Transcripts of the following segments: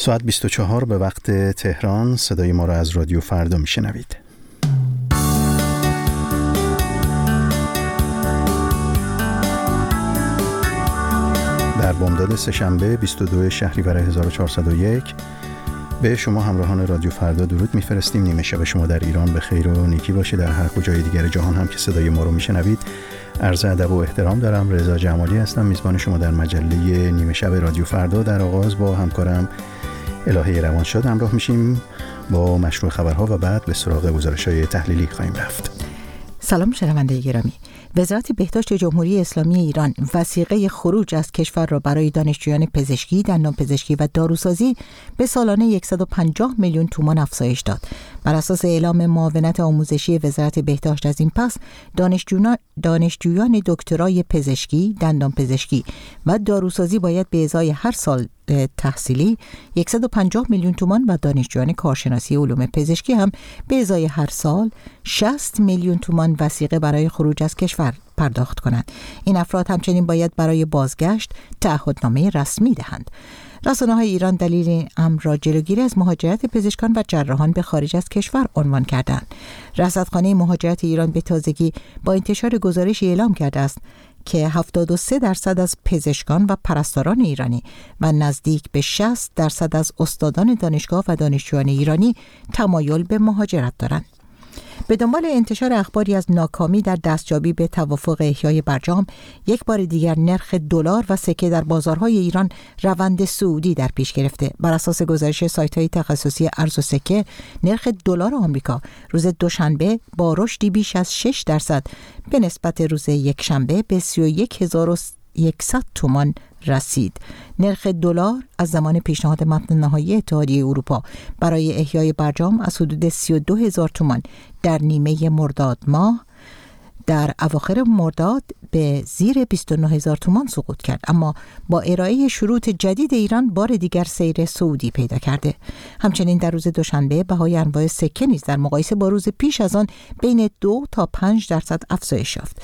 ساعت 24 به وقت تهران. صدای ما را از رادیو فردا میشنوید. در بامداد سه‌شنبه 22 شهریور 1401 به شما همراهان رادیو فردا درود میفرستیم. نیمه شب شما در ایران به خیر و نیکی باشه. در هر کجای دیگر جهان هم که صدای ما رو میشنوید عرض ادب و احترام دارم. رضا جمالی هستم، میزبان شما در مجله نیمه شب رادیو فردا. در آغاز با همکارم الهه روانشاد همراه میشیم با مشروع خبرها و بعد به سراغ گزارش‌های تحلیلی خواهیم رفت. سلام شنونده گرامی. وزارت بهداشت جمهوری اسلامی ایران وثیقه خروج از کشور را برای دانشجویان پزشکی، دندانپزشکی و داروسازی به سالانه 150 میلیون تومان افزایش داد. بر اساس اعلام معاونت آموزشی وزارت بهداشت از این پس دانشجویان دکترای پزشکی، دندانپزشکی و داروسازی باید به ازای هر سال تحصیلی 150 میلیون تومان و دانشجویان کارشناسی علوم پزشکی هم به ازای هر سال 60 میلیون تومان وثیقه برای خروج از کشور پرداخت کنند. این افراد همچنین باید برای بازگشت تعهدنامه رسمی دهند. رسانه‌های ایران دلیل این امر را جلوگیری از مهاجرت پزشکان و جراحان به خارج از کشور عنوان کردند. رصدخانه مهاجرت ایران به تازگی با انتشار گزارشی اعلام کرده است که 73% از پزشکان و پرستاران ایرانی و نزدیک به 60% از استادان دانشگاه و دانشجویان ایرانی تمایل به مهاجرت دارند. به دنبال انتشار اخباری از ناکامی در دستیابی به توافق احیای برجام، یک بار دیگر نرخ دلار و سکه در بازارهای ایران روند صعودی در پیش گرفته. بر اساس گزارش سایت‌های تخصصی ارز و سکه، نرخ دلار آمریکا روز دوشنبه با رشدی بیش از 6% به نسبت روز یکشنبه به 31100 تومان رسید. نرخ دلار از زمان پیشنهاد متن نهایی اتحادیه اروپا برای احیای برجام از حدود 32000 تومان در نیمه مرداد ماه در اواخر مرداد به زیر 29000 تومان سقوط کرد، اما با ارائه شروط جدید ایران بار دیگر سیر صعودی پیدا کرده. همچنین در روز دوشنبه بهای انواع سکه نیز در مقایسه با روز پیش از آن بین 2 تا 5% افزایش یافت.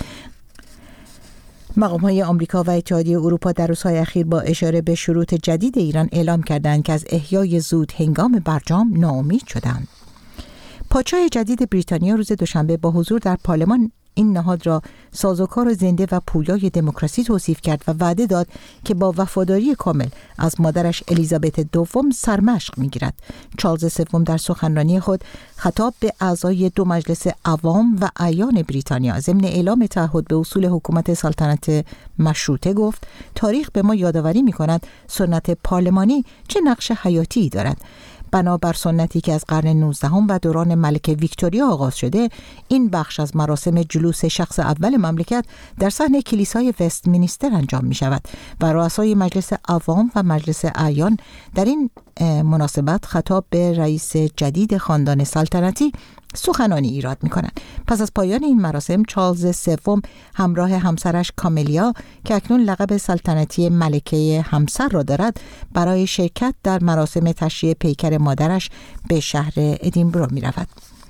مقام‌های آمریکا و اتحادیه اروپا در روزهای اخیر با اشاره به شروط جدید ایران اعلام کردند که از احیای زود هنگام برجام ناامید شدند. پادشاه جدید بریتانیا روز دوشنبه با حضور در پارلمان این نهاد را سازوکار زنده و پویای دموکراسی توصیف کرد و وعده داد که با وفاداری کامل از مادرش الیزابت دوم سرمشق می‌گیرد. چارلز سوم در سخنرانی خود خطاب به اعضای دو مجلس عوام و اعیان بریتانیا ضمن اعلام تعهد به اصول حکومت سلطنت مشروطه گفت: تاریخ به ما یادآوری می‌کند سنت پارلمانی چه نقش حیاتی دارد. بنابر سنتی که از قرن 19 و دوران ملکه ویکتوریا آغاز شده، این بخش از مراسم جلوس شخص اول مملکت در صحن کلیسای وستمینستر انجام می شود و رؤسای مجلس عوام و مجلس اعیان در این مناسبت خطاب به رئیس جدید خاندان سلطنتی سخنانی ایراد می‌کنند. پس از پایان این مراسم، چارلز سوم همراه همسرش کامیلیا که اکنون لقب سلطنتی ملکه همسر را دارد، برای شرکت در مراسم تشییع پیکر مادرش به شهر ادینبرو می‌رود.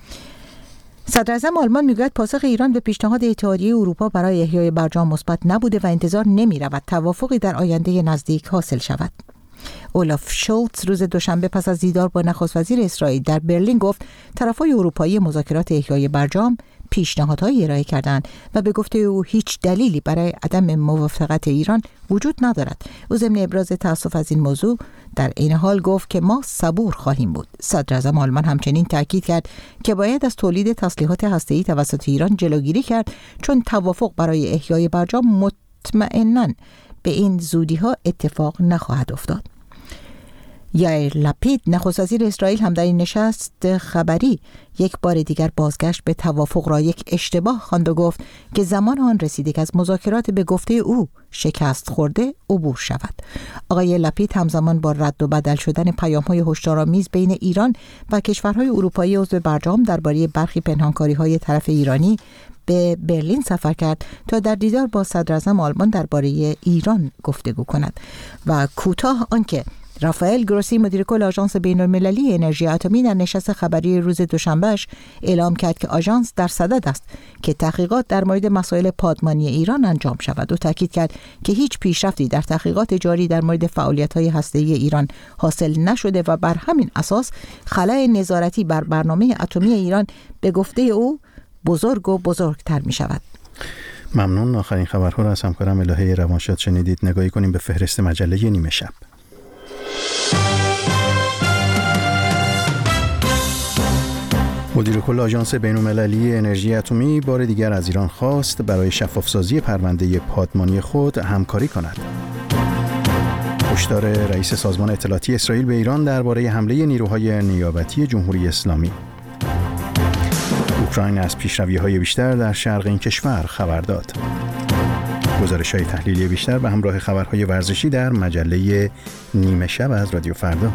صدراعظم آلمان میگوید پاسخ ایران به پیشنهاد اتحادیه اروپا برای احیای برجام مثبت نبوده و انتظار نمی‌رود توافقی در آینده نزدیک حاصل شود. اولاف شولتز روز دوشنبه پس از دیدار با نخست وزیر اسرائیل در برلین گفت طرف‌های اروپایی مذاکرات احیای برجام پیشنهادهایی ارائه کردند و به گفته او هیچ دلیلی برای عدم موافقت ایران وجود ندارد. او ضمن ابراز تأسف از این موضوع در عین حال گفت که ما صبور خواهیم بود. صدراعظم آلمان همچنین تاکید کرد که باید از تولید تسلیحات هسته‌ای توسط ایران جلوگیری کرد، چون توافق برای احیای برجام مطمئناً به این زودی‌ها اتفاق نخواهد افتاد. یائیر لپید نخست وزیر اسرائیل هم در این نشست خبری یک بار دیگر بازگشت به توافق را یک اشتباه خواند و گفت که زمان آن رسیده که از مذاکرات به گفته او شکست خورده عبور شود. آقای لپید همزمان با رد و بدل شدن پیام‌های هشدارآمیز بین ایران و کشورهای اروپایی عضو برجام درباره برخی پنهانکاری‌های طرف ایرانی به برلین سفر کرد تا در دیدار با صدراعظم آلمان درباره ایران گفتگو کند و کوتاه آنکه رافائل گروسی مدیر کل آژانس بین‌المللی انرژی اتمی در نشست خبری روز دوشنبهش اعلام کرد که آژانس در صدد است که تحقیقات در مورد مسائل پادمانی ایران انجام شود و تاکید کرد که هیچ پیشرفتی در تحقیقات جاری در مورد فعالیت‌های هسته‌ای ایران حاصل نشده و بر همین اساس خلأ نظارتی بر برنامه اتمی ایران به گفته او بزرگ و بزرگتر می‌شود. ممنون. آخرین خبرها را از همکارم الهه روانشاد شنیدید. نگاهی کنیم به فهرست مجله نیمه شب. مدیر کل آژانس بین‌المللی انرژی اتمی بار دیگر از ایران خواست برای شفاف‌سازی پرونده پادمانی خود همکاری کند. هشدار رئیس سازمان اطلاعاتی اسرائیل به ایران درباره حمله نیروهای نیابتی جمهوری اسلامی. اوکراین از پیشروی‌های بیشتر در شرق این کشور خبر داد. گزارش‌های تحلیلی بیشتر به همراه خبرهای ورزشی در مجله نیمه شب از رادیو فردا.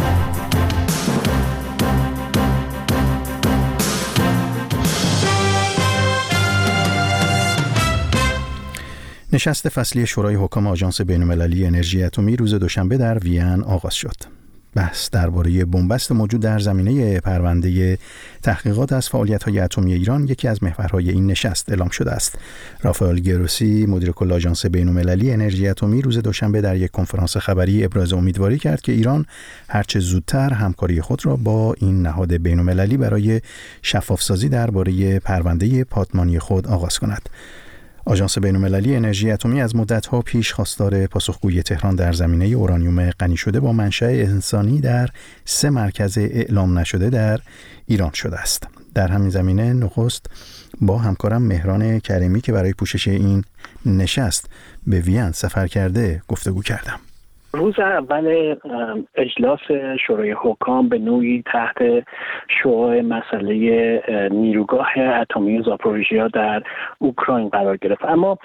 نشست فصلی شورای حکام آژانس بین‌المللی انرژی اتمی روز دوشنبه در وین آغاز شد. بحث درباره بنبست موجود در زمینه پرونده تحقیقات از فعالیت‌های اتمی ایران یکی از محورهای این نشست اعلام شده است. رافائل گروسی مدیر کل آژانس بین‌المللی انرژی اتمی روز دوشنبه در یک کنفرانس خبری ابراز امیدواری کرد که ایران هرچه زودتر همکاری خود را با این نهاد بین‌المللی برای شفاف‌سازی درباره پرونده پادمانی خود آغاز کند. آژانس بین‌المللی انرژی اتمی از مدت‌ها پیش خواستار پاسخگویی تهران در زمینه اورانیوم غنی شده با منشأ انسانی در 3 مرکز اعلام نشده در ایران شده است. در همین زمینه نخست با همکارم مهران کریمی که برای پوشش این نشست به وین سفر کرده گفتگو کردم. روز اول اجلاس شورای حکام به نوعی تحت شعاع مسئله نیروگاه اتمی زاپوریژیا در اوکراین قرار گرفت، اما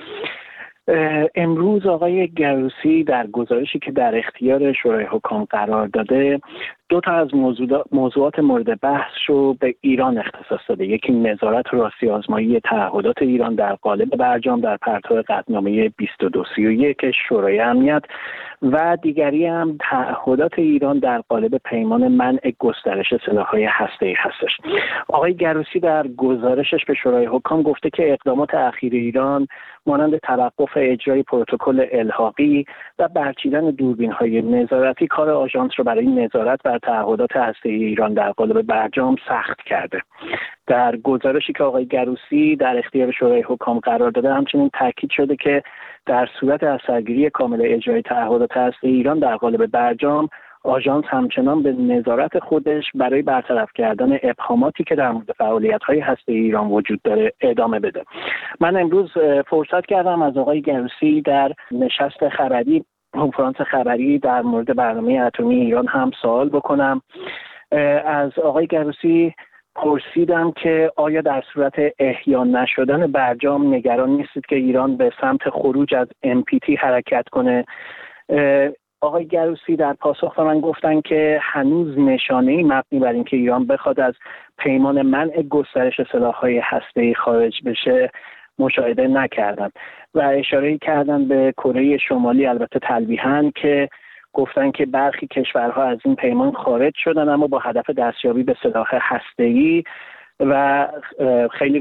امروز آقای گروسی در گزارشی که در اختیار شورای حکام قرار داده 2 از موضوعات مورد بحث رو به ایران اختصاص داده. یکی نظارت و راستی آزمایی تعهدات ایران در قالب برجام در پرتو قطعنامه 2231 شورای امنیت و دیگری هم تعهدات ایران در قالب پیمان منع گسترش سلاح‌های هسته‌ای هستش. آقای گروسی در گزارشش به شورای حکام گفته که اقدامات اخیر ایران مانند توقف اجرای پروتکل الحاقی و برچیدن دوربین‌های نظارتی کار آژانس را برای نظارت بر تعهدات هسته‌ای ایران در قالب برجام سخت کرده. در گزارشی که آقای گروسی در اختیار شورای حکام قرار داده همچنین تاکید شده که در صورت اثرگیری کامل اجرای تعهدات هسته‌ای ایران در قالب برجام آژانس همچنان به نظارت خودش برای برطرف کردن ابهاماتی که در مورد فعالیت‌های هسته‌ای ایران وجود داره ادامه بده. من امروز فرصت کردم از آقای گروسی در نشست خبری کنفرانس خبری در مورد برنامه اتمی ایران هم سوال بکنم. از آقای گروسی پرسیدم که آیا در صورت احیا نشدن برجام نگران نیستید که ایران به سمت خروج از NPT حرکت کنه؟ آقای گروسی در پاسخ به من گفتن که هنوز نشانه‌ای مبنی بر اینکه ایران بخواد از پیمان منع گسترش سلاح‌های هسته‌ای خارج بشه مشاهده نکردن و اشاره کردن به کره شمالی، البته تلویحاً، که گفتن که برخی کشورها از این پیمان خارج شدن اما با هدف دستیابی به سلاح هسته‌ای و خیلی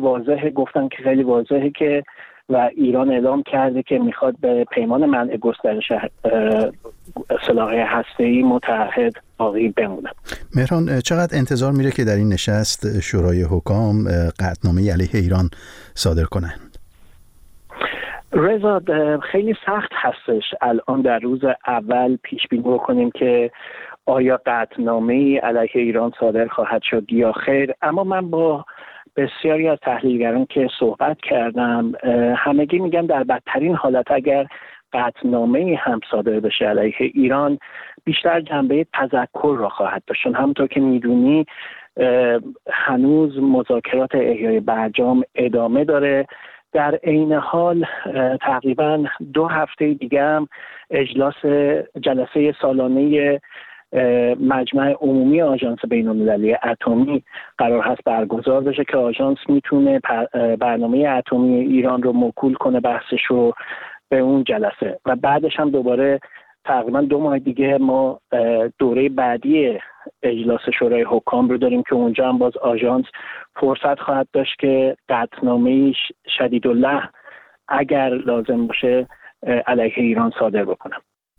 واضحه که و ایران اعلام کرده که میخواد به پیمان منع گسترش سلاح هسته‌ای متعهد باقی بمونه. مهران، چقدر انتظار میره که در این نشست شورای حکام قطعنامه علیه ایران صادر کنند؟ رضا، خیلی سخت هستش الان در روز اول پیش بینی بکنیم که آیا قطعنامه علیه ایران صادر خواهد شد یا خیر، اما من با بسیاری از تحلیلگران که صحبت کردم همگی میگن در بدترین حالت اگر قطعنامه هم صادر بشه علیه ایران بیشتر جنبه تذکر را خواهد داشت. همونطور که میدونی هنوز مذاکرات احیای برجام ادامه داره. در عین حال تقریبا 2 هفته دیگه هم جلسه سالانه مجمع عمومی آژانس بین‌المللی اتمی قرار هست برگزار بشه که آژانس میتونه برنامه اتمی ایران رو موکول کنه بحثش رو به اون جلسه و بعدش هم دوباره تقریبا 2 ماه دیگه ما دوره بعدی اجلاس شورای حکام رو داریم که اونجا هم باز آژانس فرصت خواهد داشت که قطعنامه شدیدالله اگر لازم باشه علیه ایران صادر بکنه.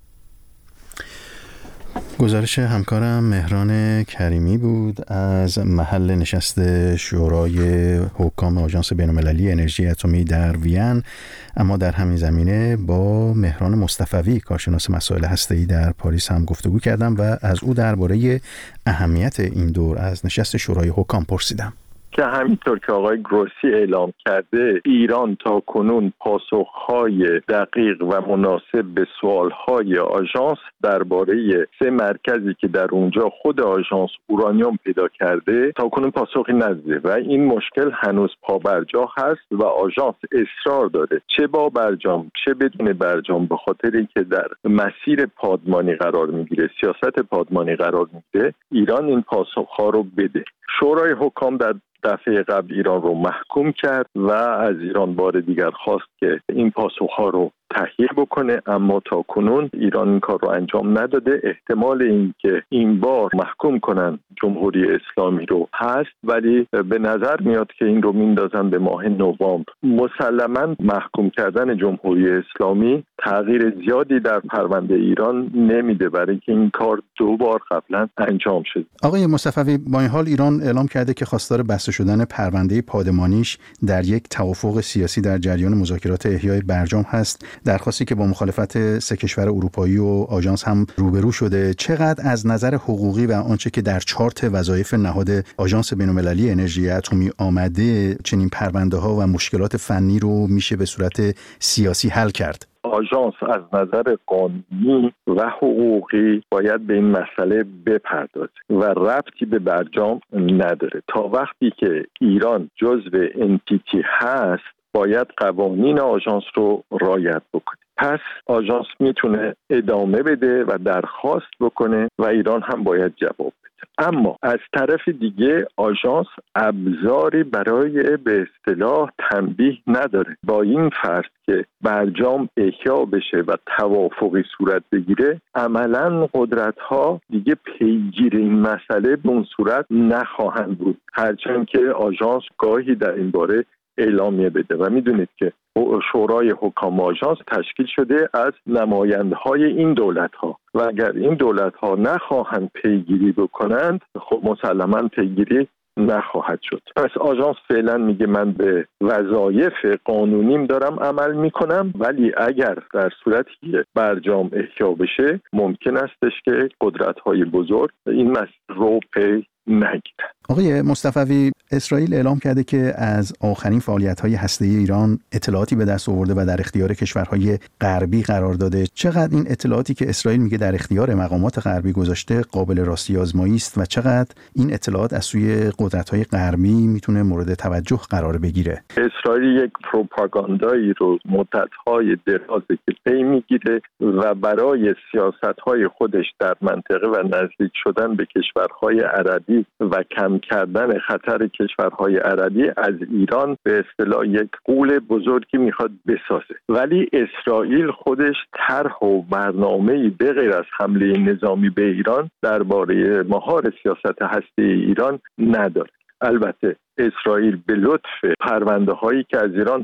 گزارش همکارم مهران کریمی بود از محل نشست شورای حکام آژانس بین‌المللی انرژی اتمی در وین. اما در همین زمینه با مهران مصطفوی کارشناس مسائل هسته‌ای در پاریس هم گفتگو کردم و از او درباره اهمیت این دور از نشست شورای حکام پرسیدم. که همینطور که آقای گروسی اعلام کرده، ایران تا کنون پاسخهای دقیق و مناسب به سوالهای آژانس درباره 3 مرکزی که در اونجا خود آژانس اورانیوم پیدا کرده تا کنون پاسخی نداده و این مشکل هنوز پابرجا هست و آژانس اصرار داره چه با برجام چه بدون برجام، به خاطر اینکه در مسیر پادمانی قرار میگیره، سیاست پادمانی قرار میگیره، ایران این پاسخها رو بده. شورای حکام در دفعه قبل ایران رو محکوم کرد و از ایران بار دیگر خواست که این پاسخها رو تهیه بکنه، اما تا کنون ایران این کار رو انجام نداده. احتمال این که این بار محکوم کنن جمهوری اسلامی رو هست، ولی به نظر میاد که این رو میندازن به ماه نوامبر. مسلماً محکوم کردن جمهوری اسلامی تغییر زیادی در پرونده ایران نمیده، برای اینکه این کار 2 بار قبلا انجام شد. آقای مصطفی، با این حال ایران اعلام کرده که خواستار بسته شدن پرونده پادمانیش در یک توافق سیاسی در جریان مذاکرات احیای برجام هست، درخواستی که با مخالفت 3 کشور اروپایی و آژانس هم روبرو شده. چقدر از نظر حقوقی و آنچه که در چارت وظایف نهاد آژانس بین‌المللی انرژی اتمی آمده چنین پرونده‌ها و مشکلات فنی رو میشه به صورت سیاسی حل کرد؟ آژانس از نظر قانونی و حقوقی باید به این مسئله بپردازه و ربطی به برجام نداره. تا وقتی که ایران جزو NPT هست باید قوانین آژانس رو رعایت بکنه. پس آژانس میتونه ادامه بده و درخواست بکنه و ایران هم باید جواب بده. اما از طرف دیگه آژانس ابزاری برای به اصطلاح تنبیه نداره. با این فرض که برجام احیا بشه و توافقی صورت بگیره، عملاً قدرت‌ها دیگه پیگیر این مسئله به اون صورت نخواهند بود، هرچند که آژانس گاهی در این باره اعلامیه بده. و میدونید که شورای حکام آژانس تشکیل شده از نماینده‌های این دولت‌ها و اگر این دولت‌ها نخواهند پیگیری بکنند، خب مسلماً پیگیری نخواهد شد. پس آژانس فعلا میگه من به وظایف قانونیم دارم عمل میکنم، ولی اگر در صورتی که برجام احیا بشه ممکن استش که قدرت‌های بزرگ این مسئله رو پی نگیرن. آقای مصطفی، اسرائیل اعلام کرده که از آخرین فعالیت‌های هسته‌ای ایران اطلاعاتی به دست آورده و در اختیار کشورهای غربی قرار داده. چقدر این اطلاعاتی که اسرائیل میگه در اختیار مقامات غربی گذاشته قابل راستی آزمایی است و چقدر این اطلاعات از سوی قدرت‌های غربی میتونه مورد توجه قرار بگیره؟ اسرائیل یک پروپاگاندایی رو مدت‌های درازی که پی میگیره و برای سیاست‌های خودش در منطقه و نزدیک شدن به کشورهای عربی و کم کردن خطر کشورهای عربی از ایران به اصطلاح یک غول بزرگی میخواد بسازه. ولی اسرائیل خودش طرح و برنامه‌ای به غیر از حمله نظامی به ایران درباره مهار سیاست هسته‌ای ایران نداره. البته اسرائیل به لطف پرونده هایی که از ایران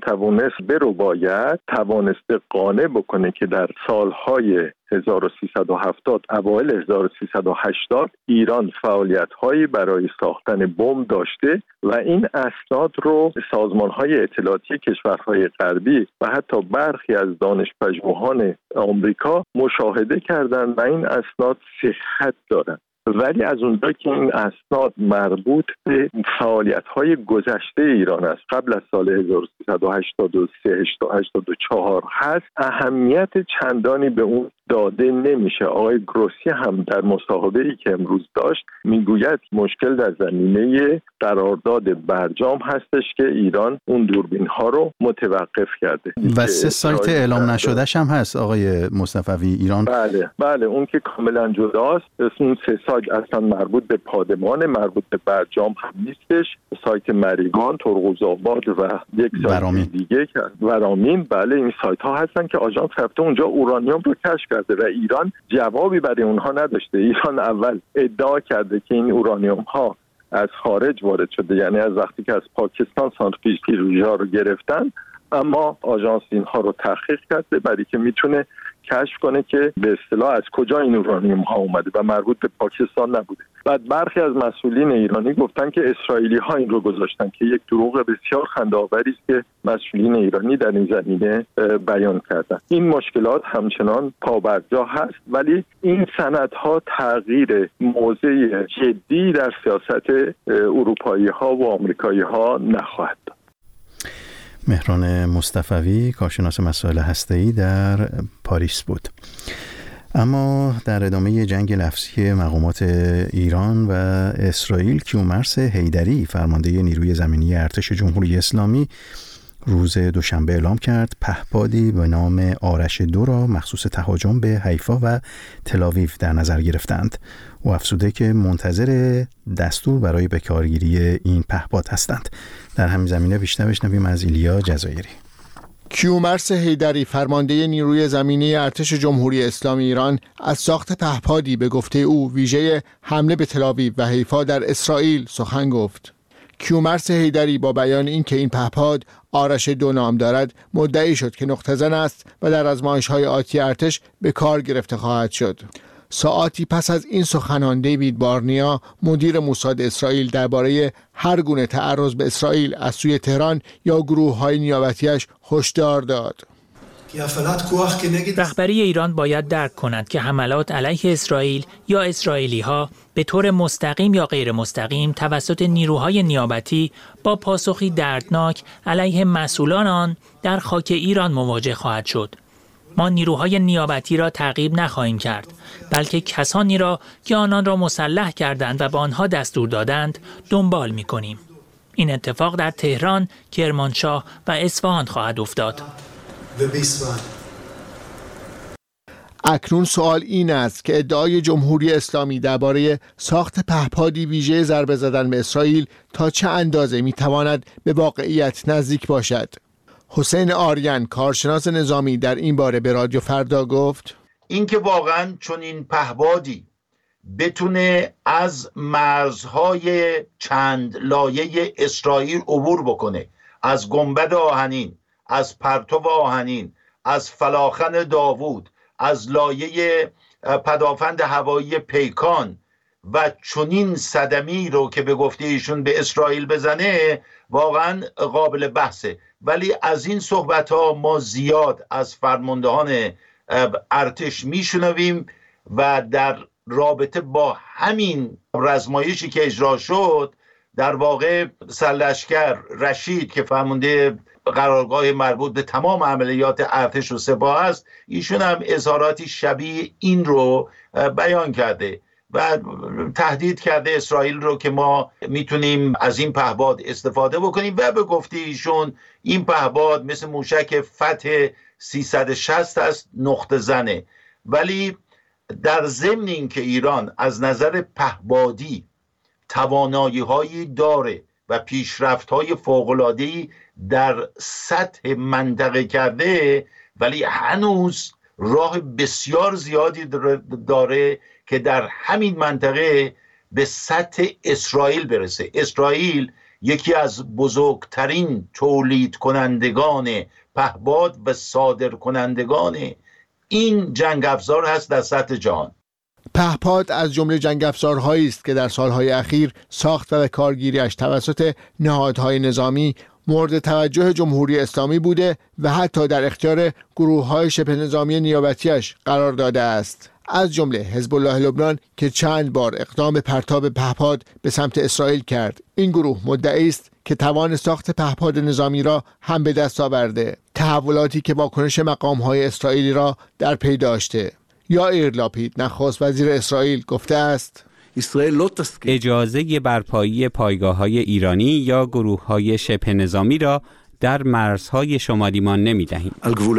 توانسته قانع بکنه که در سالهای 1370 اوایل 1380 ایران فعالیت هایی برای ساختن بمب داشته و این اسناد رو سازمان های اطلاعاتی کشورهای غربی و حتی برخی از دانش‌پژوهان آمریکا مشاهده کردند و این اسناد صحت دارند. ولی از اونجا که این اسناد مربوط به فعالیت‌های گذشته ایران است، قبل از سال 1383-84 هست، اهمیت چندانی به اون داده نمیشه. آقای گروسی هم در مصاحبه‌ای که امروز داشت میگوید مشکل در زمینه قرارداد برجام هستش که ایران اون دوربین‌ها رو متوقف کرده و 3 سایت اعلام نشدهش هم هست آقای مصطفی ایران. بله اون که کاملا جداست. اون 3 سایت اصلا مربوط به پادمان، مربوط به برجام هم نیستش. سایت مریگان، ترقوزآباد و یک سایت دیگه که ورامین. بله این سایت ها هستن که آژانس رفته اونجا اورانیوم رو کشف کرده و ایران جوابی برای اونها نداشته. ایران اول ادعا کرده که این اورانیوم ها از خارج وارد شده، یعنی از وقتی که از پاکستان سانتریفیوژها رو گرفتن، اما آژانس اینها رو تحقیق کرده برای که میتونه کشف کنه که به اصطلاح از کجا این اورانیوم ها اومده و مربوط به پاکستان نبوده. بعد برخی از مسئولین ایرانی گفتن که اسرائیلی ها این رو گذاشتن که یک دروغ بسیار خنده‌آوری است که مسئولین ایرانی در این زمینه بیان کردن. این مشکلات همچنان پابرجا هست، ولی این سندها تغییر موضع جدی در سیاست اروپایی ها و آمریکایی ها نخواهد داد. مهران مصطفوی، کارشناس مسائل هسته‌ای در پاریس بود. اما در ادامه جنگ لفظی مقامات ایران و اسرائیل، کیومرث حیدری، فرمانده نیروی زمینی ارتش جمهوری اسلامی، روز دوشنبه اعلام کرد پهپادی به نام آرش 2 را مخصوص تهاجم به حیفا و تل‌آویو در نظر گرفتند. او افزوده که منتظر دستور برای بکارگیری این پهپاد هستند. در همین زمینه بیشتر بشنویم از ایلیا جزایری. کیومرث حیدری، فرمانده نیروی زمینی ارتش جمهوری اسلامی ایران، از ساخت پهپادی به گفته او ویژه حمله به تل‌آویو و حیفا در اسرائیل سخن گفت. کیومرث حیدری با بیان این که این پهپاد آرش 2 نام دارد مدعی شد که نقطه زن است و در آزمایش‌های آتی ارتش به کار گرفته خواهد شد. ساعاتی پس از این سخنان دیوید بارنیا، مدیر موساد اسرائیل، درباره هر گونه تعرض به اسرائیل از سوی تهران یا گروه‌های نیابتی‌اش هشدار داد. رهبری ایران باید درک کند که حملات علیه اسرائیل یا اسرائیلی‌ها به طور مستقیم یا غیر مستقیم توسط نیروهای نیابتی با پاسخی دردناک علیه مسئولان آن در خاک ایران مواجه خواهد شد. ما نیروهای نیابتی را تعقیب نخواهیم کرد، بلکه کسانی را که آنان را مسلح کردند و به آنها دستور دادند دنبال می‌کنیم. این اتفاق در تهران، کرمانشاه و اصفهان خواهد افتاد. اکنون سوال این است که ادعای جمهوری اسلامی درباره ساخت پهپادی ویژه ضربه زدن به اسرائیل تا چه اندازه میتواند به واقعیت نزدیک باشد؟ حسین آریان، کارشناس نظامی، در این باره به رادیو فردا گفت: اینکه واقعا چون این پهپادی بتونه از مرزهای چند لایه اسرائیل عبور بکنه، از گنبد آهنین، از پرتو آهنین، از فلاخن داوود، از لایه پدافند هوایی پیکان و چنین صدمی رو که به گفته ایشون به اسرائیل بزنه، واقعا قابل بحثه. ولی از این صحبت ها ما زیاد از فرماندهان ارتش میشنویم و در رابطه با همین رزمایشی که اجرا شد، در واقع سرلشکر رشید که فرمانده قرارگاه مربوط به تمام عملیات ارتش و سپاه است، ایشون هم اظهاراتی شبیه این رو بیان کرده و تهدید کرده اسرائیل رو که ما میتونیم از این پهپاد استفاده بکنیم و به گفته ایشون این پهپاد مثل موشک فتح 360 است، نقطه زنه. ولی در ضمن این که ایران از نظر پهپادی توانایی‌هایی داره و پیشرفت‌های فوق‌العاده‌ای در سطح منطقه کرده، ولی هنوز راه بسیار زیادی داره که در همین منطقه به سطح اسرائیل برسه. اسرائیل یکی از بزرگترین تولید کنندگان پهپاد و صادر کنندگان این جنگ افزار هست در سطح جهان. پهپاد از جمله جنگ افزارهایی است که در سالهای اخیر ساخت و کارگیریش توسط نهادهای نظامی مورد توجه جمهوری اسلامی بوده و حتی در اختیار گروه‌های شبه نظامی نیابتیش قرار داده است. از جمله حزب الله لبنان که چند بار اقدام پرتاب پهپاد به سمت اسرائیل کرد. این گروه مدعی است که توان ساخت پهپاد نظامی را هم به دست آورده، تحولاتی که واکنش مقام‌های اسرائیلی را در پی داشته. یائیر لاپید، نخست وزیر اسرائیل، گفته است: اجازه برپایی پایگاه‌های ایرانی یا گروه‌های شبه نظامی را در مرزهای شمالی ما نمی‌دهیم.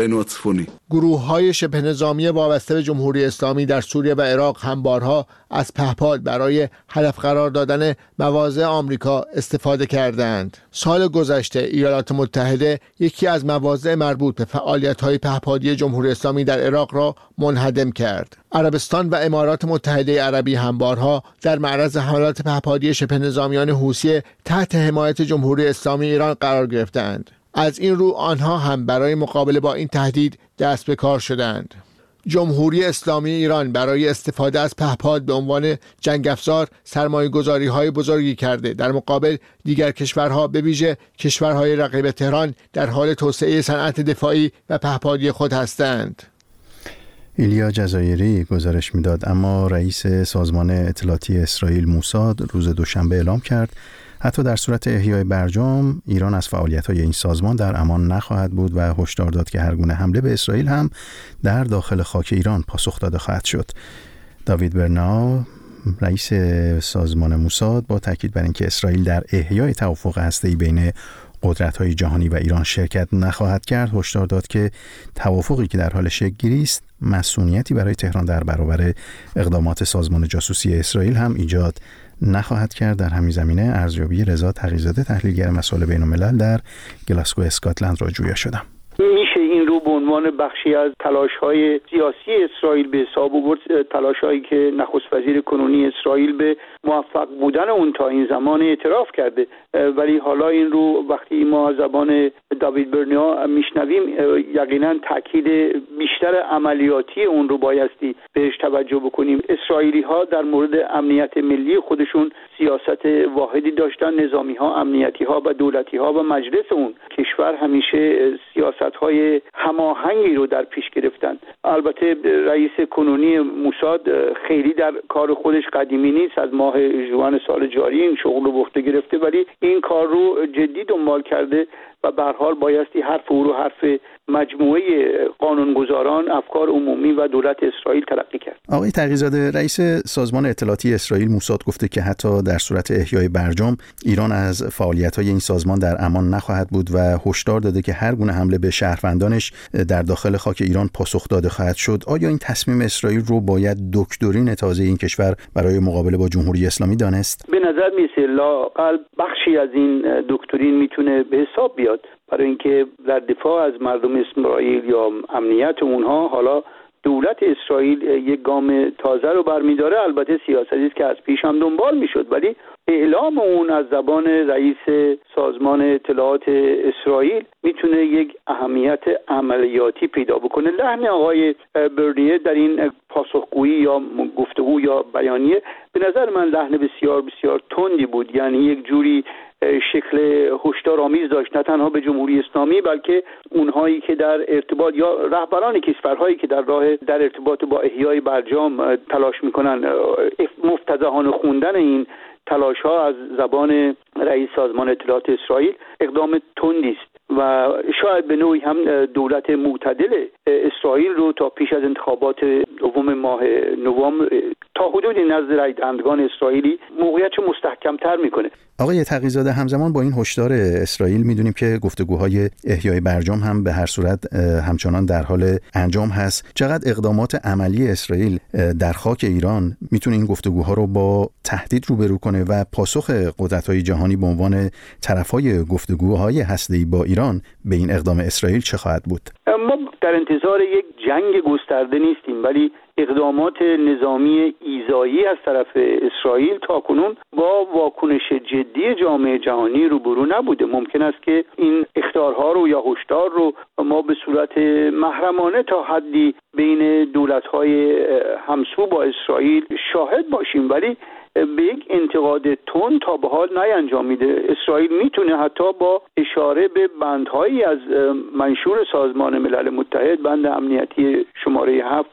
گروه‌های شبه نظامی وابسته به جمهوری اسلامی در سوریه و عراق هم بارها از پهپاد برای هدف قرار دادن مواضع آمریکا استفاده کردند. سال گذشته ایالات متحده یکی از مواضع مربوط به فعالیت‌های پهپادی جمهوری اسلامی در عراق را منهدم کرد. عربستان و امارات متحده عربی هم بارها در معرض حملات پهپادی شبه نظامیان حوثی تحت حمایت جمهوری اسلامی ایران قرار گرفتند. از این رو آنها هم برای مقابله با این تهدید دست به کار شدند. جمهوری اسلامی ایران برای استفاده از پهپاد به عنوان جنگ افزار سرمایه‌گذاری‌های بزرگی کرده. در مقابل دیگر کشورها به ویژه کشورهای رقیب تهران در حال توسعه صنعت دفاعی و پهپادی خود هستند. ایلیا جزایری گزارش میداد. اما رئیس سازمان اطلاعاتی اسرائیل موساد روز دوشنبه اعلام کرد حتی در صورت احیای برجام ایران از فعالیت‌های این سازمان در امان نخواهد بود و هشدار داد که هر گونه حمله به اسرائیل هم در داخل خاک ایران پاسخ داده خواهد شد. داوید برنا رئیس سازمان موساد با تاکید بر اینکه اسرائیل در احیای توافق هسته‌ای بین قدرت‌های جهانی و ایران شرکت نخواهد کرد، هشدار داد که توافقی که در حال شکل‌گیری است مسئولیتی برای تهران در برابر اقدامات سازمان جاسوسی اسرائیل هم ایجاد نخواهد کرد. در همین زمینه ارزیابی رضا تقی‌زاده تحلیلگر مسائل بین‌الملل در گلاسگو اسکاتلند را جویا شدم. میشه این رو به عنوان بخشی از تلاش‌های سیاسی اسرائیل به حساب آورد، تلاش‌هایی که نخست وزیر کنونی اسرائیل به موفق بودن اون تا این زمان اعتراف کرده، ولی حالا این رو وقتی ما از زبان داوید برنیا میشنویم یقینا تاکید بیشتر عملیاتی اون رو بایستی بهش توجه بکنیم. اسرائیلی‌ها در مورد امنیت ملی خودشون سیاست واحدی داشتن، نظامی‌ها، امنیتی‌ها و دولتی‌ها و مجلس اون کشور همیشه سیاست‌های هماهنگی رو در پیش گرفتن. البته رئیس کنونی موساد خیلی در کار خودش قدیمی نیست، از ماه ژوئن سال جاری این شغل رو به عهده گرفته، ولی این کار رو جدی دنبال کرده و به هر حال بایستی حرف او رو حرف مجموعه قانونگذاران، افکار عمومی و دولت اسرائیل تلقی کرد. آقای تقی‌زاده، رئیس سازمان اطلاعاتی اسرائیل موساد گفته که حتی در صورت احیای برجام ایران از فعالیت‌های این سازمان در امان نخواهد بود و هشدار داده که هر گونه حمله به شهروندانش در داخل خاک ایران پاسخ داده خواهد شد. آیا این تصمیم اسرائیل رو باید دکترین تازه این کشور برای مقابله با جمهوری اسلامی دانست؟ به نظر میسه لااقل بخشی از این دکترین میتونه به حساب بیاد، برای اینکه در دفاع از مردم اسرائیل یا امنیت اونها حالا دولت اسرائیل یک گام تازه رو برمی‌داره. البته سیاستی است که از پیش هم دنبال میشد، ولی اعلام اون از زبان رئیس سازمان اطلاعات اسرائیل میتونه یک اهمیت عملیاتی پیدا بکنه. لحن آقای برنیه در این پاسخگویی یا گفتگو یا بیانیه به نظر من لحن بسیار بسیار تندی بود، یعنی یک جوری شکل هشدارآمیز داشت، نه تنها به جمهوری اسلامی بلکه اونهایی که در ارتباط یا رهبران کشورهایی که در ارتباط با احیای برجام تلاش میکنن. مفتضحانه خوندن این تلاش ها از زبان رئیس سازمان اطلاعات اسرائیل اقدام تندی است و شاید به نوعی هم دولت معتدل اسرائیل رو تا پیش از انتخابات دوم ماه نوامبر تا حدودی نزد رای دهندگان اسرائیلی موقعیتش مستحکم‌تر میکنه. آقای تقی‌زاده، همزمان با این هشدار اسرائیل میدونیم که گفتگوهای احیای برجام هم به هر صورت همچنان در حال انجام هست. چقدر اقدامات عملی اسرائیل در خاک ایران میتونه این گفتگوها رو با تهدید روبرو کنه و پاسخ قدرت‌های جهانی به عنوان طرفای گفتگوهای هسته‌ای با ایران به این اقدام اسرائیل چه خواهد بود؟ ما در انتظار یک جنگ گسترده نیستیم، ولی اقدامات نظامی ایذایی از طرف اسرائیل تاکنون با واکنش جدی جامعه جهانی روبرو نبوده. ممکن است که این اخطارها رو یا هشدار رو ما به صورت محرمانه تا حدی بین دولت‌های همسو با اسرائیل شاهد باشیم، ولی به یک انتقاد تند تا به حال نینجامیده. اسرائیل میتونه حتی با اشاره به بندهایی از منشور سازمان ملل متحد، بند امنیتی شماره 7 از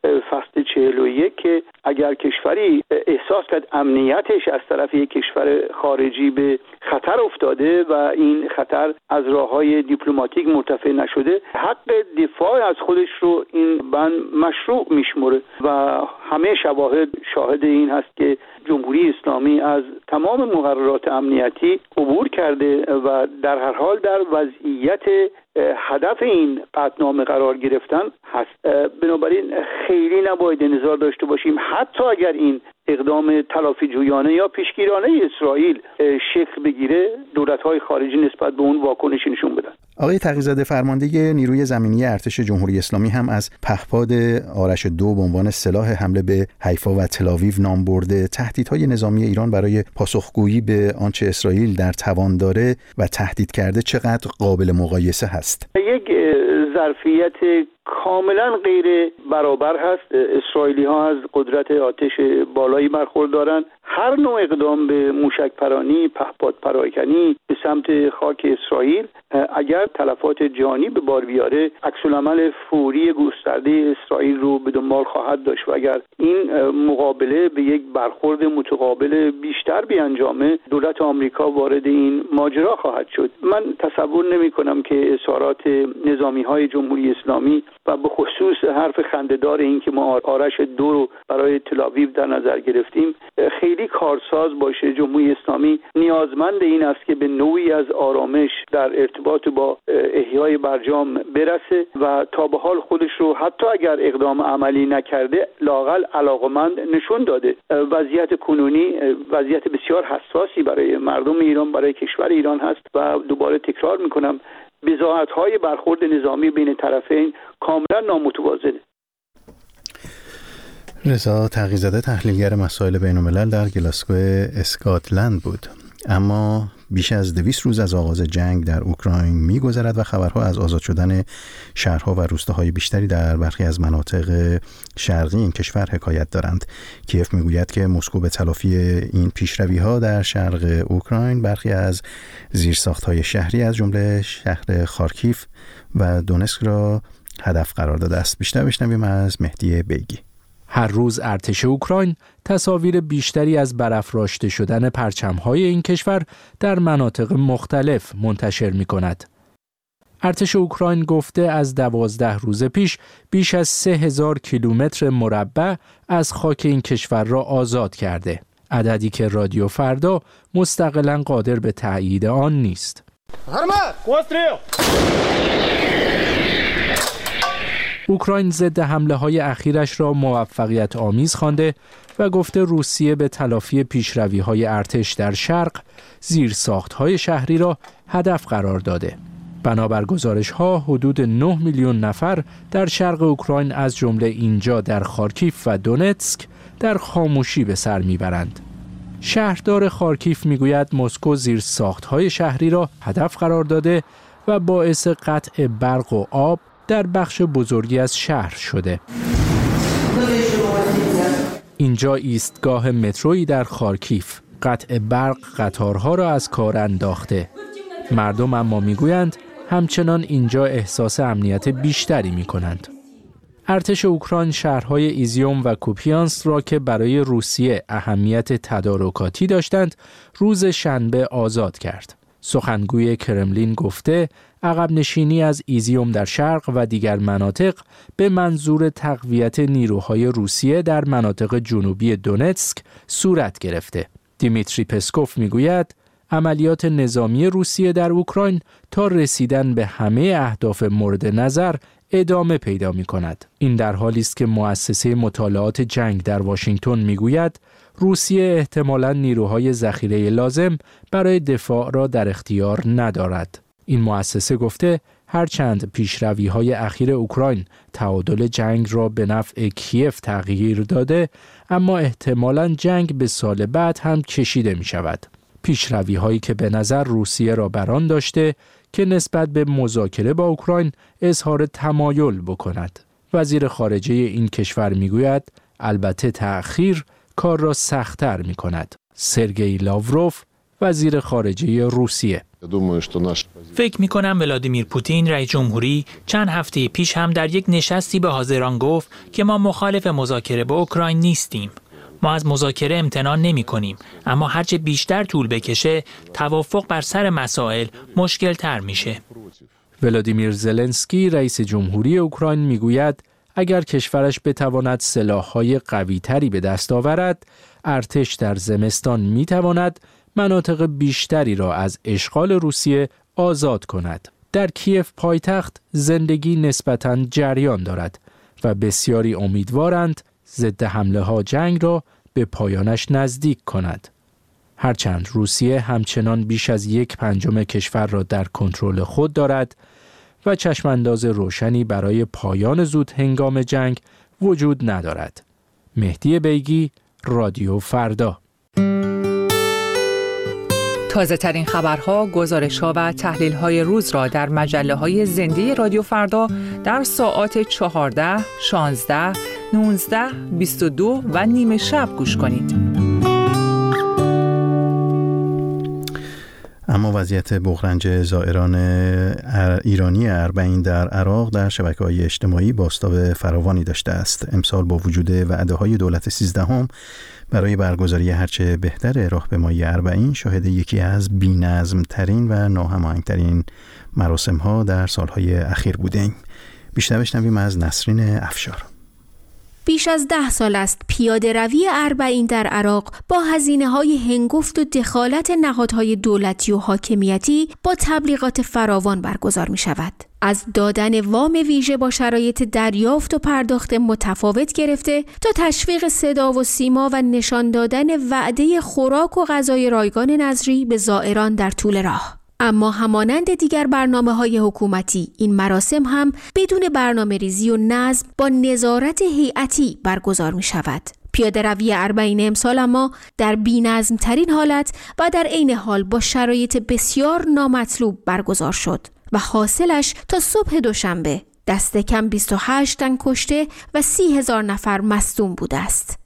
فصل 41 که اگر کشوری احساس کرد امنیتش از طرف یک کشور خارجی به خطر افتاده و این خطر از راه‌های دیپلماتیک مرتفع نشده، حق دفاع از خودش رو این بند مشروع میشمره و همه شواهد شاهد این هست که جمهوری اسلامی از تمام مقررات امنیتی عبور کرده و در هر حال در وضعیت هدف این قطعنامه قرار گرفتن هست. بنابراین خیلی نباید انتظار داشته باشیم حتی اگر این اقدام تلافی جویانه یا پیشگیرانه اسرائیل شکل بگیره، دولت‌های خارجی نسبت به اون واکنشی نشون بدن. آقای تقی‌زاده، فرمانده نیروی زمینی ارتش جمهوری اسلامی هم از پهپاد آرش 2 به عنوان سلاح حمله به حیفا و تل‌آویو نام برده. تهدیدهای نظامی ایران برای پاسخگویی به آنچه اسرائیل در توان داره و تهدید کرده چقدر قابل مقایسه هست؟ یک ظرفیت کاملا غیر برابر هست. اسرائیلی ها از قدرت آتش بالایی برخوردارند. هر نوع اقدام به موشک پرانی، پهپاد پراکنی به سمت خاک اسرائیل اگر تلفات جانی به بار بیاره، عکس‌العمل فوری گسترده اسرائیل رو به دنبال خواهد داشت و اگر این مقابله به یک برخورد متقابل بیشتر بیانجامه، دولت آمریکا وارد این ماجرا خواهد شد. من تصور نمی کنم که اظهارات نظامی های جمهوری اسلامی و به خصوص حرف خنده‌دار این که ما آرش 2 رو برای تل‌آویو در نظر گرفتیم خیلی کارساز باشه. جمهوری اسلامی نیازمند این است که به نوعی از آرامش در ارتباط با احیای برجام برسه و تا به حال خودش رو حتی اگر اقدام عملی نکرده لااقل علاقمند نشون داده. وضعیت کنونی وضعیت بسیار حساسی برای مردم ایران، برای کشور ایران هست و دوباره تکرار میکنم بضاعت‌های برخورد نظامی بین طرفین کاملا نامتوازنه. رضا تقی‌زاده، تحلیلگر مسائل بین‌الملل در گلاسگو اسکاتلند بود. اما بیش از 200 روز از آغاز جنگ در اوکراین می‌گذرد و خبرها از آزاد شدن شهرها و روستاهای بیشتری در برخی از مناطق شرقی این کشور حکایت دارند. کیف میگوید که مسکو به تلافی این پیشروی‌ها در شرق اوکراین برخی از زیرساخت‌های شهری از جمله شهر خارکیف و دونسک را هدف قرار داده است. بیشتر بشنویم از مهدی بیگی. هر روز ارتش اوکراین تصاویر بیشتری از برافراشته شدن پرچم‌های این کشور در مناطق مختلف منتشر می‌کند. ارتش اوکراین گفته از 12 روز پیش بیش از 3000 کیلومتر مربع از خاک این کشور را آزاد کرده. عددی که رادیو فردا مستقلاً قادر به تأیید آن نیست. اوکراین ضد حمله‌های اخیرش را موفقیت آمیز خوانده و گفته روسیه به تلافی پیشروی‌های ارتش در شرق زیرساخت‌های شهری را هدف قرار داده. بنابر گزارش‌ها حدود 9 میلیون نفر در شرق اوکراین از جمله اینجا در خارکیف و دونتسک در خاموشی به سر میبرند. شهردار خارکیف میگوید مسکو زیرساخت‌های شهری را هدف قرار داده و باعث قطع برق و آب در بخش بزرگی از شهر شده. اینجا ایستگاه مترویی در خارکیف. قطع برق قطارها را از کار انداخته. مردم اما میگویند همچنان اینجا احساس امنیت بیشتری میکنند. ارتش اوکراین شهرهای ایزیوم و کوپیانسک را که برای روسیه اهمیت تدارکاتی داشتند روز شنبه آزاد کرد. سخنگوی کرملین گفته عقب نشینی از ایزیوم در شرق و دیگر مناطق به منظور تقویت نیروهای روسیه در مناطق جنوبی دونتسک صورت گرفته. دیمیتری پسکوف میگوید عملیات نظامی روسیه در اوکراین تا رسیدن به همه اهداف مورد نظر ادامه پیدا می کند. این در حالی است که مؤسسه مطالعات جنگ در واشنگتن میگوید روسیه احتمالاً نیروهای ذخیره لازم برای دفاع را در اختیار ندارد. این مؤسسه گفته هرچند پیشروی‌های اخیر اوکراین تعادل جنگ را به نفع کیف تغییر داده، اما احتمالاً جنگ به سال بعد هم کشیده می شود. پیشروی‌هایی که به نظر روسیه را بران داشته که نسبت به مذاکره با اوکراین اظهار تمایل بکند. وزیر خارجه این کشور میگوید البته تأخیر کار را سخت‌تر می‌کند. سرگئی لاوروف، وزیر خارجه روسیه. فکر می‌کنم ولادیمیر پوتین رئیس جمهوری چند هفته پیش هم در یک نشستی به حاضران گفت که ما مخالف مذاکره با اوکراین نیستیم. ما از مذاکره امتناع نمی‌کنیم، اما هرچه بیشتر طول بکشه توافق بر سر مسائل مشکل‌تر میشه. ولادیمیر زلنسکی رئیس جمهوری اوکراین میگوید اگر کشورش بتواند سلاح‌های قوی‌تری به دست آورد، ارتش در زمستان می‌تواند مناطق بیشتری را از اشغال روسیه آزاد کند. در کیف پایتخت زندگی نسبتاً جریان دارد و بسیاری امیدوارند ضد حمله ها جنگ را به پایانش نزدیک کند. هرچند روسیه همچنان بیش از 1/5 کشور را در کنترل خود دارد و چشمانداز روشنی برای پایان زود هنگام جنگ وجود ندارد. مهدی بیگی، رادیو فردا. تازه ترین خبرها، گزارش‌ها و تحلیل‌های روز را در مجله‌های زنده رادیو فردا در ساعات 14، 16، 19، 22 و نیمه شب گوش کنید. اما وضعیت بغرنج زائران ایرانی اربعین در عراق در شبکه‌های اجتماعی بازتاب فراوانی داشته است. امسال با وجود وعده‌های دولت 13 برای برگزاری هرچه بهتر راهپیمایی اربعین شاهد یکی از بی‌نظم‌ترین و ناهماهنگ‌ترین مراسم‌ها در سال‌های اخیر بودیم. بیشتر بشنویم از نسرین افشار. بیش از 10 سال است پیاده روی اربعین در عراق با هزینه‌های هنگفت و دخالت نهادهای دولتی و حاکمیتی با تبلیغات فراوان برگزار می‌شود. از دادن وام ویژه با شرایط دریافت و پرداخت متفاوت گرفته تا تشویق صدا و سیما و نشان دادن وعده خوراک و غذای رایگان نظری به زائران در طول راه. اما همانند دیگر برنامه‌های حکومتی این مراسم هم بدون برنامه‌ریزی و نظم با نظارت هیئتی برگزار می‌شود. پیاده روی اربعین امسال اما در بی‌نظم‌ترین حالت و در عین حال با شرایط بسیار نامطلوب برگزار شد و حاصلش تا صبح دوشنبه دست کم 28 تن کشته و 30,000 نفر مصدوم بوده است.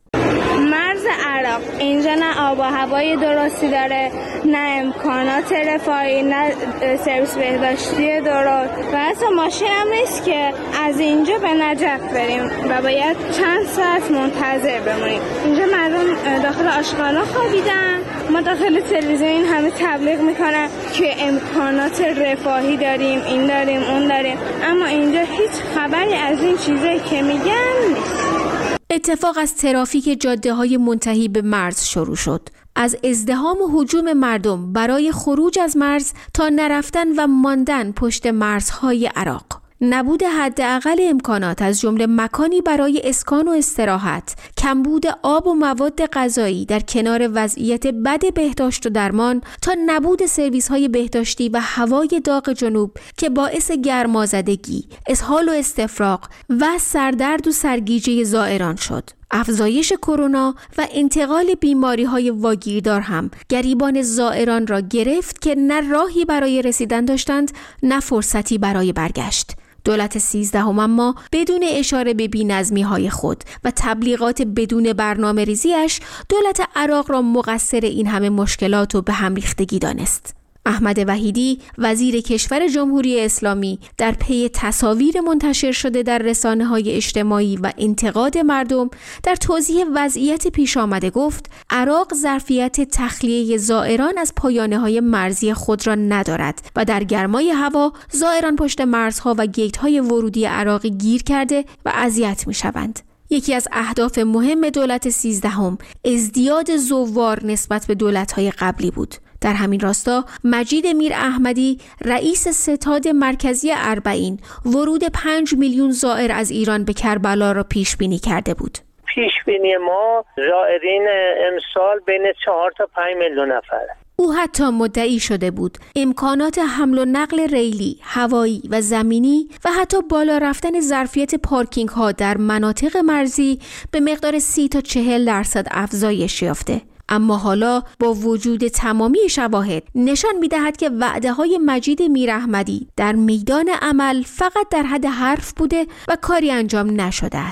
مرز عراق اینجا نه آب و هوای درستی داره، نه امکانات رفاهی، نه سرویس بهداشتی درست و اصلا ماشین هم نیست که از اینجا به نجف بریم و باید چند ساعت منتظر بمونیم. اینجا مردم داخل آشغالا خوابیدن، ما داخل تلویزیون همه تبلیغ میکنن که امکانات رفاهی داریم، این داریم، اون داریم، اما اینجا هیچ خبری از این چیزایی که میگن نیست. اتفاق از ترافیک جاده‌های منتهی به مرز شروع شد. از ازدحام و هجوم مردم برای خروج از مرز تا نرفتن و ماندن پشت مرزهای عراق. نبود حداقل امکانات از جمله مکانی برای اسکان و استراحت، کمبود آب و مواد غذایی در کنار وضعیت بد بهداشت و درمان تا نبود سرویس‌های بهداشتی و هوای داغ جنوب که باعث گرمازدگی، اسهال و استفراغ و سردرد و سرگیجه زائران شد. افزایش کرونا و انتقال بیماری‌های واگیردار هم گریبان زائران را گرفت که نه راهی برای رسیدن داشتند، نه فرصتی برای برگشت. دولت 13 اما بدون اشاره به بی‌نظمی‌های خود و تبلیغات بدون برنامه‌ریزی‌اش دولت عراق را مقصر این همه مشکلات و به هم ریختگی دانست. احمد وحیدی وزیر کشور جمهوری اسلامی در پی تصاویر منتشر شده در رسانه‌های اجتماعی و انتقاد مردم در توضیح وضعیت پیش آمده گفت عراق ظرفیت تخلیه زائران از پایانه‌های مرزی خود را ندارد و در گرمای هوا زائران پشت مرزها و گیت‌های ورودی عراقی گیر کرده و اذیت می‌شوند. یکی از اهداف مهم دولت 13 ازدیاد زوار نسبت به دولت‌های قبلی بود. در همین راستا مجید میر احمدی رئیس ستاد مرکزی اربعین ورود 5 میلیون زائر از ایران به کربلا را پیش بینی کرده بود. پیش بینی ما زائرین امسال بین 4 تا 5 میلیون نفر. او حتی مدعی شده بود امکانات حمل و نقل ریلی، هوایی و زمینی و حتی بالا رفتن ظرفیت پارکینگ ها در مناطق مرزی به مقدار 30 تا 40% افزایش یافته. اما حالا با وجود تمامی شواهد نشان می‌دهد که وعده‌های مجید میر احمدی در میدان عمل فقط در حد حرف بوده و کاری انجام نشده است.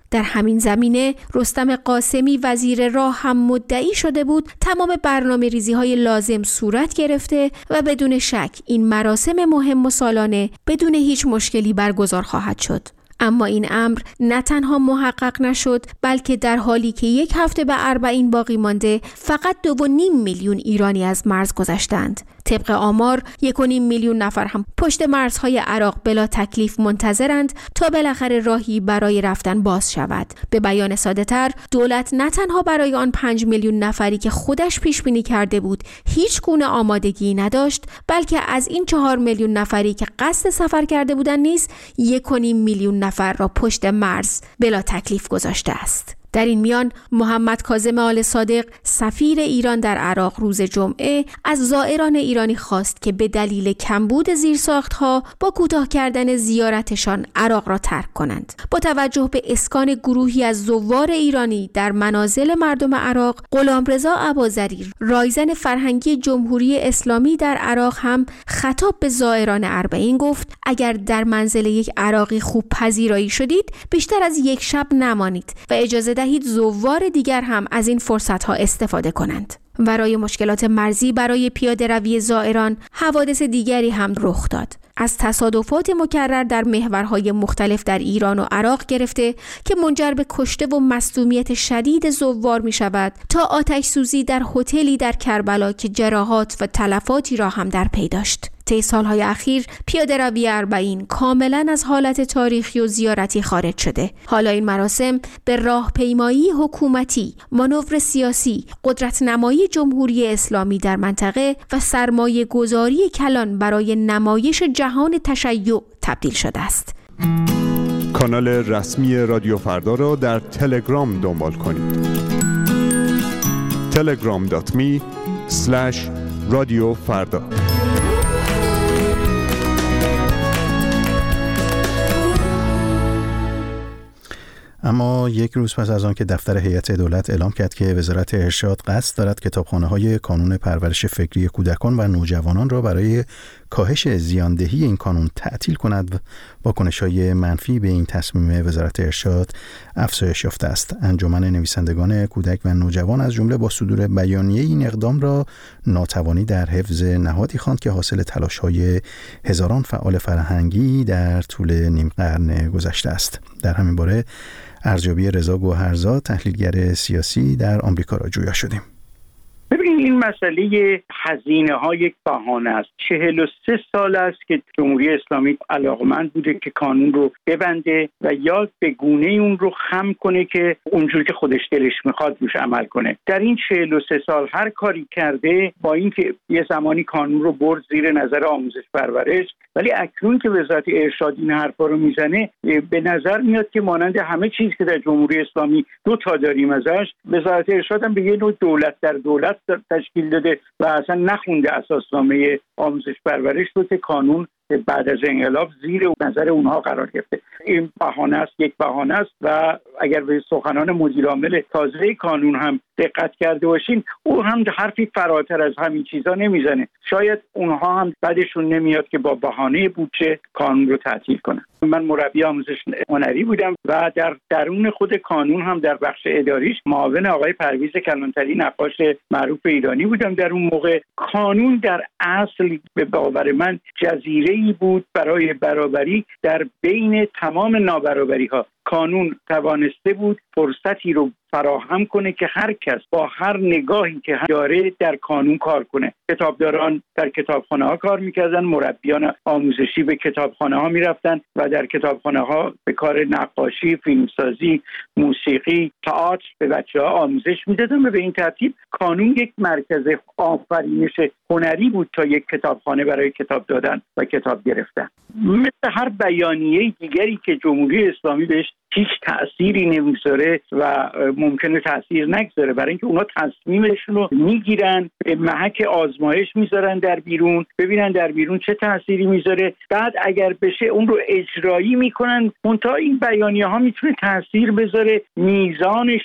در همین زمینه رستم قاسمی وزیر راه هم مدعی شده بود تمام برنامه‌ریزی‌های لازم صورت گرفته و بدون شک این مراسم مهم و سالانه بدون هیچ مشکلی برگزار خواهد شد. اما این امر نه تنها محقق نشد، بلکه در حالی که 1 هفته به اربعین باقی مانده فقط 2.5 میلیون ایرانی از مرز گذشتند. طبق آمار 1.5 میلیون نفر هم پشت مرزهای عراق بلا تکلیف منتظرند تا بالاخره راهی برای رفتن باز شود. به بیان ساده تر، دولت نه تنها برای آن 5 میلیون نفری که خودش پیش بینی کرده بود هیچ گونه آمادگی نداشت، بلکه از این 4 میلیون نفری که قصد سفر کرده بودند نیز 1.5 میلیون نفر را پشت مرز بلا تکلیف گذاشته است. در این میان محمد کاظم آل صادق سفیر ایران در عراق روز جمعه از زائران ایرانی خواست که به دلیل کمبود زیرساخت‌ها با کوتاه کردن زیارتشان عراق را ترک کنند. با توجه به اسکان گروهی از زوار ایرانی در منازل مردم عراق، غلامرضا اباظری رایزن فرهنگی جمهوری اسلامی در عراق هم خطاب به زائران اربعین گفت اگر در منزل یک عراقی خوب پذیرایی شدید بیشتر از 1 شب نمانید و اجازه دهید زوار دیگر هم از این فرصت‌ها استفاده کنند. برای مشکلات مرزی برای پیاده روی زائران حوادث دیگری هم رخ داد. از تصادفات مکرر در محورهای مختلف در ایران و عراق گرفته که منجر به کشته و مصدومیت شدید زوار می شود تا آتش سوزی در هتلی در کربلا که جراحات و تلفاتی را هم در پی داشت. طی سالهای اخیر پیاده روی اربعین کاملا از حالت تاریخی و زیارتی خارج شده. حالا این مراسم به راهپیمایی حکومتی، مانور سیاسی، قدرت نمایی جمهوری اسلامی در منطقه و سرمایه گذاری کلان برای نمایش جهان تشیع تبدیل شده است. کانال رسمی رادیو فردا را در تلگرام دنبال کنید. telegram.me/رادیوفردا. اما 1 روز پس از آن که دفتر هیئت دولت اعلام کرد که وزارت ارشاد قصد دارد کتابخانه‌های کانون پرورش فکری کودکان و نوجوانان را برای کاهش زیاندهی این کانون تعطیل کند، واکنش‌های منفی به این تصمیم وزارت ارشاد افزایش یافته است. انجمن نویسندگان کودک و نوجوان از جمله با صدور بیانیه این اقدام را ناتوانی در حفظ نهادی خواند که حاصل تلاش‌های هزاران فعال فرهنگی در طول نیم قرن گذشته است. در همین باره ارزیابی رضا گوهرزاد تحلیلگر سیاسی در آمریکا را جویا شدیم. ببینید این مسئله هزینه ها یک بهانه است. 43 سال است که جمهوری اسلامی علاقمند بوده که کانون رو ببنده و یا به گونه اون رو خم کنه که اونجوری که خودش دلش میخواد روش عمل کنه. در این 43 سال هر کاری کرده، با اینکه یه زمانی کانون رو برد زیر نظر آموزش پرورش، ولی اکنون که وزارت ارشاد این حرفا رو میزنه به نظر میاد که مانند همه چیز که در جمهوری اسلامی 2 تا داریم ازش، وزارت ارشاد هم به یه نوع دولت در دولت تشکیل داده و اصلا نخونده اساسنامه آموزش پرورش رو که کانون بعد از انقلاب زیر نظر اونها قرار گرفته. این بهانه است، یک بهانه است و اگر به سخنان مدیرعامل تازه کانون هم دقت کرده باشین، او هم حرفی فراتر از همین چیزا نمیزنه. شاید اونها هم بعدشون نمیاد که با بهانه بودجه کانون رو تعطیل کنن. من مربی آموزش هنری بودم و در درون خود کانون هم در بخش اداریش معاون آقای پرویز کلانتری نقاش معروف ایرانی بودم. در اون موقع کانون در اصل به باور من جزیره‌ای بود برای برابری در بین تمام نابرابری‌ها. کانون توانسته بود فرصتی رو فراهم کنه که هر کس با هر نگاهی که داره در کانون کار کنه. کتابداران در کتابخانه ها کار میکردن، مربیان آموزشی به کتابخانه ها میرفتن و در کتابخانه ها به کار نقاشی، فیلمسازی، موسیقی، تئاتر به بچه ها آموزش میدادن و به این ترتیب کانون یک مرکز آفرینش هنری بود تا یک کتابخانه برای کتاب دادن و کتاب گرفتن. مثل هر بیانیه دیگری که جمهوری اسلامی بهش هیچ تأثیری نمیذاره و ممکنه تأثیر نگذاره، برای اینکه اونا تصمیمشون رو میگیرن، به محک آزمایش میذارن در بیرون، ببینن در بیرون چه تأثیری میذاره، بعد اگر بشه اون رو اجرایی میکنن. منتها این بیانیه ها میتونه تأثیر بذاره، میزان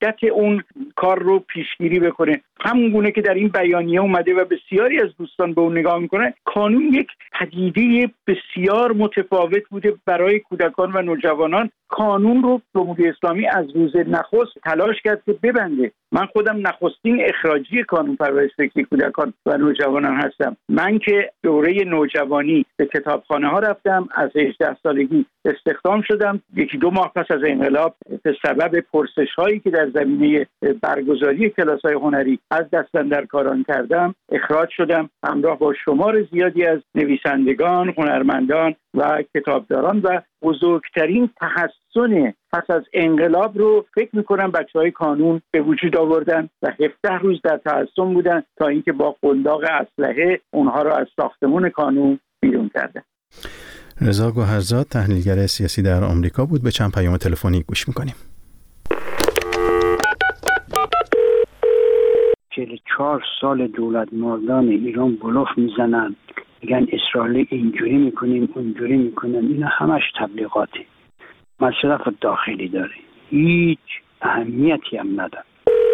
شدت اون کار رو پیشگیری بکنه. همون گونه که در این بیانیه اومده و بسیاری از دوستان به اون نگاه میکنه، کانون یک پدیده بسیار متفاوت بوده برای کودکان و نوجوانان. کانون رو جمهوری اسلامی از روز نخست تلاش کرد که ببنده. من خودم نخستین اخراجی کانون پرورش فکری کودکان و نوجوانان هستم. من که دوره نوجوانی به کتابخانه ها رفتم، از 18 سالگی استخدام شدم. 1-2 ماه پس از انقلاب به سبب پرسش هایی که در زمینه برگزاری کلاس های هنری از دستاندرکاران کردم اخراج شدم، همراه با شمار زیادی از نویسندگان، هنرمندان و کتابداران. و بزرگترین تحسن پس از انقلاب رو فکر میکنم بچهای کانون به وجود آوردن و 17 روز در تحسن بودن تا اینکه با قنداق اسلحه اونها رو از ساختمون کانون بیرون کردن. رضا گوهرزاد، تحلیلگر سیاسی در آمریکا بود. به چند پیام تلفنی گوش میکنیم. 44 سال دولت مردان ایران بلوف میزنن، میگن اسرائیل اینجوری میکنیم اونجوری میکنن. اینا همش تبلیغاته، مصرف داخلی داره، هیچ اهمیتی هم نداره.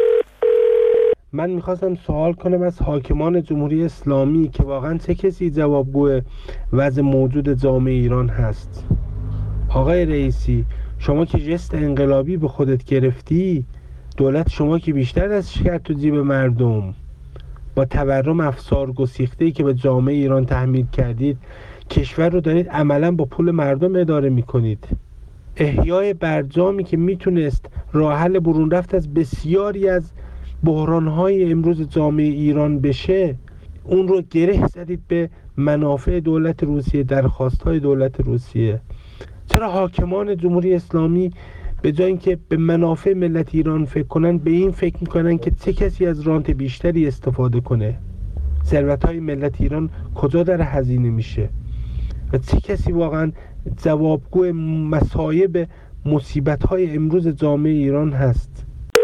من میخواستم سوال کنم از حاکمان جمهوری اسلامی که واقعا چه کسی جوابگو وضع موجود جامعه ایران هست. آقای رئیسی، شما که جست انقلابی به خودت گرفتی، دولت شما که بیشتر از کرد تو جیب مردم، با تورم افسار گسیخته‌ای که به جامعه ایران تحمیل کردید، کشور رو دارید عملا با پول مردم اداره میکنید. احیای برجامی که میتونست راه حل برون رفت از بسیاری از بحران‌های امروز جامعه ایران بشه، اون رو گره زدید به منافع دولت روسیه، درخواست‌های دولت روسیه. چرا حاکمان جمهوری اسلامی به جای اینکه به منافع ملت ایران فکر کنن، به این فکر میکنن که چه کسی از رانت بیشتری استفاده کنه؟ ثروت‌های ملت ایران کجا داره هزینه میشه؟ و چه کسی واقعا جوابگو مصایب مصیبت‌های امروز جامعه ایران هست؟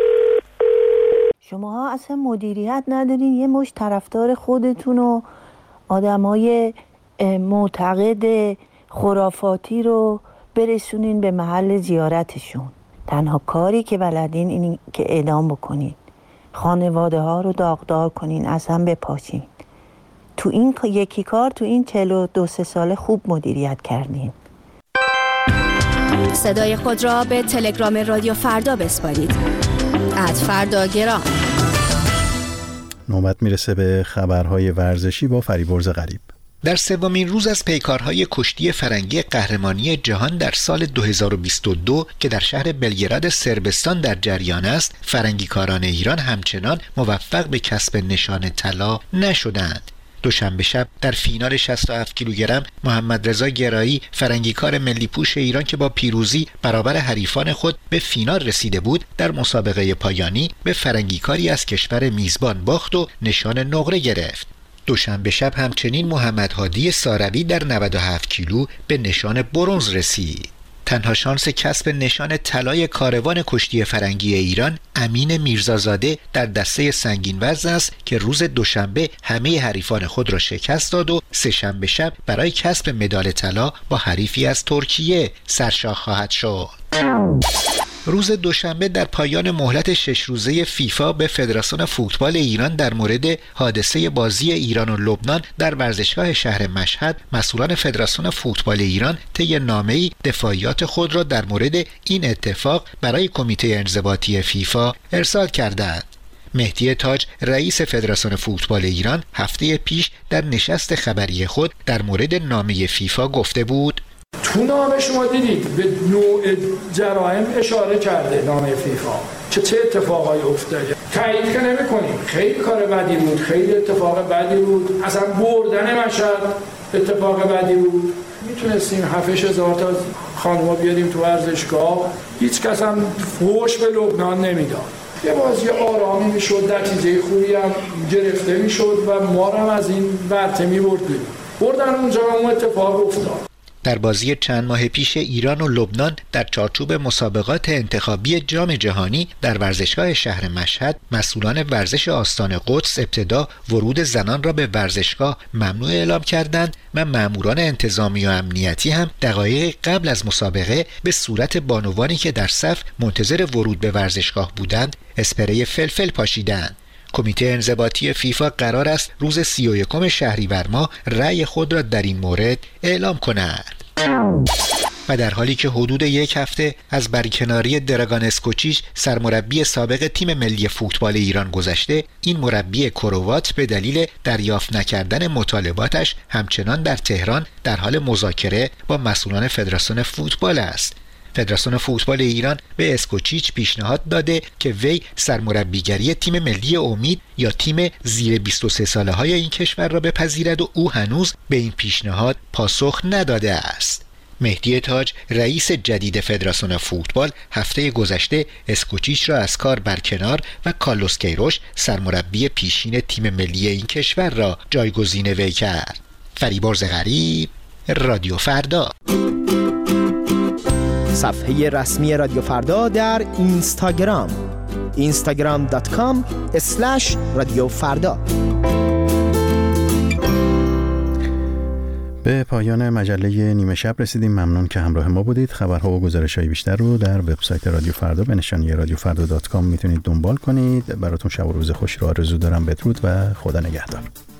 شماها اصلا مدیریت ندارین، یه مشت طرفدار خودتون و آدمای معتقد خرافاتی رو برسونین به محل زیارتشون. تنها کاری که بلدین اینی که اعدام بکنین، خانواده ها رو داغدار کنین، از هم بپاشین. تو این یکی کار تو این 42-3 ساله خوب مدیریت کردین. صدای خود را به تلگرام رادیو فردا بسپارید. @فرداگرام. نوبت میرسه به خبرهای ورزشی با فریبرز غریب. در سومین روز از پیکارهای کشتی فرنگی قهرمانی جهان در سال 2022 که در شهر بلگراد صربستان در جریان است، فرنگیکاران ایران همچنان موفق به کسب نشان طلا نشدند. دوشنبه شب در فینال 67 کیلوگرم محمد رضا گرایی، فرنگیکار ملی پوش ایران که با پیروزی برابر حریفان خود به فینال رسیده بود، در مسابقه پایانی به فرنگیکاری از کشور میزبان باخت و نشان نقره گرفت. دوشنبه شب همچنین محمد هادی ساروی در 97 کیلو به نشان برنز رسید. تنها شانس کسب نشان طلای کاروان کشتی فرنگی ایران امین میرزازاده در دسته سنگین وزن است که روز دوشنبه همه حریفان خود را شکست داد و سه‌شنبه شب برای کسب مدال طلا با حریفی از ترکیه سرشاخ خواهد شد. روز دوشنبه در پایان مهلت 6 روزه فیفا به فدراسیون فوتبال ایران در مورد حادثه بازی ایران و لبنان در ورزشگاه شهر مشهد، مسئولان فدراسیون فوتبال ایران طی نامه‌ای دفاعیات خود را در مورد این اتفاق برای کمیته انضباطی فیفا ارسال کردند. مهدی تاج، رئیس فدراسیون فوتبال ایران، هفته پیش در نشست خبری خود در مورد نامه فیفا گفته بود: تو نامه شما دیدید به نوع جرایم اشاره کرده نامه فیفا، چه اتفاقایی افتاده. تایید که نمی‌کنیم، خیلی کار بدی بود، خیلی اتفاق بدی بود، اصلا بردن مشهد اتفاق بدی بود. میتونستیم 7,000 تا خانوما بیاریم تو ورزشگاه، هیچ کس هم فوش به لبنان نمیداد. یه بازی آرامی میشد، نتیجه خوبی هم گرفته میشد و ما هم از این ورطه میبردیم. بردن اونجا اون اتفاق افتاد. در بازی چند ماه پیش ایران و لبنان در چارچوب مسابقات انتخابی جام جهانی در ورزشگاه شهر مشهد، مسئولان ورزش آستان قدس ابتدا ورود زنان را به ورزشگاه ممنوع اعلام کردند و ماموران انتظامی و امنیتی هم دقایق قبل از مسابقه به صورت بانوانی که در صف منتظر ورود به ورزشگاه بودند اسپری فلفل پاشیدند. کمیته انضباطی فیفا قرار است روز 31 شهریور ماه رأی خود را در این مورد اعلام کند. و در حالی که حدود یک هفته از برکناری دراگان اسکوچیچ سرمربی سابق تیم ملی فوتبال ایران گذشته، این مربی کروات به دلیل دریافت نکردن مطالباتش همچنان در تهران در حال مذاکره با مسئولان فدراسیون فوتبال است. فدراسیون فوتبال ایران به اسکوچیچ پیشنهاد داده که وی سرمربیگری تیم ملی امید یا تیم زیر 23 ساله های این کشور را بپذیرد و او هنوز به این پیشنهاد پاسخ نداده است. مهدی تاج رئیس جدید فدراسیون فوتبال هفته گذشته اسکوچیچ را از کار برکنار و کارلوس کیروش سرمربی پیشین تیم ملی این کشور را جایگزین وی کرد. فریبرز غریب، رادیو فردا. صفحه رسمی رادیو فردا در اینستاگرام instagram.com/رادیو فردا. به پایان مجله نیمه شب رسیدیم. ممنون که همراه ما بودید. خبرها و گزارش‌های بیشتر رو در وبسایت رادیو فردا به نشانی radiofarda.com میتونید دنبال کنید. براتون شب و روز خوشی رو آرزو دارم. بدرود و خدا نگهدار.